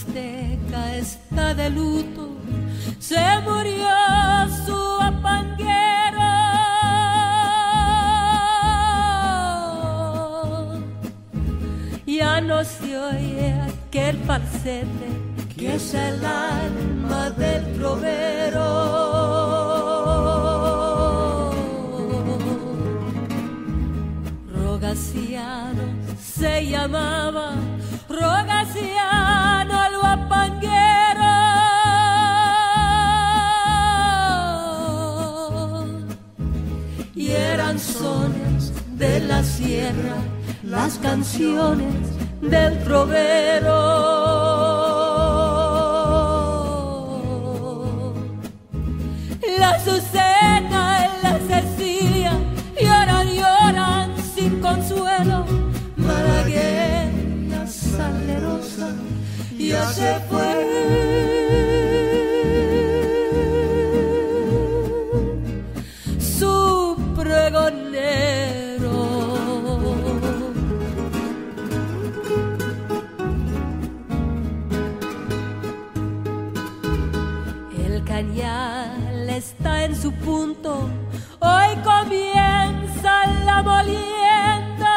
Huasteca está de luto, se murió su apanguero. Ya no se oye aquel falsete que es el alma del trovero. Rogaciano se llamaba, Rogaciano el guapanguero. Y eran sones de la sierra, las canciones del trovero. La Azucena y la Cecilia lloran, lloran sin consuelo. Malagueña salerosa ya se fue. Su pregonero. El cañal está en su punto, hoy comienza la molienda.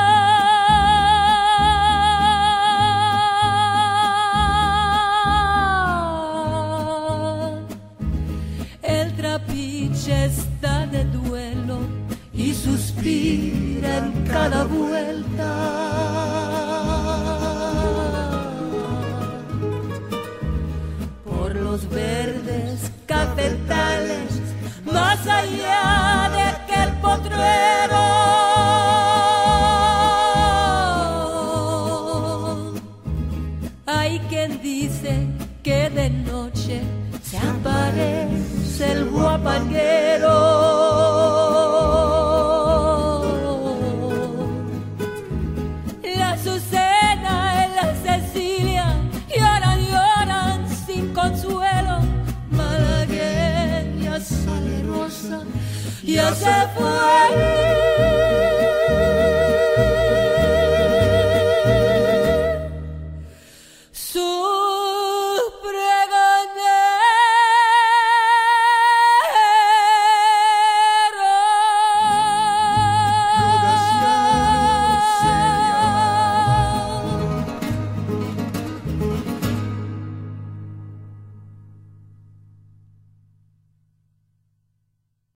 El trapiche está de duelo y suspira en cada vuelta. Por los verdes cafetales, más allá de aquel potrero. Hay quien dice que de noche se aparece el guapanguero. La Azucena y la Cecilia lloran, lloran sin consuelo. Malagueña salerosa ya se fue.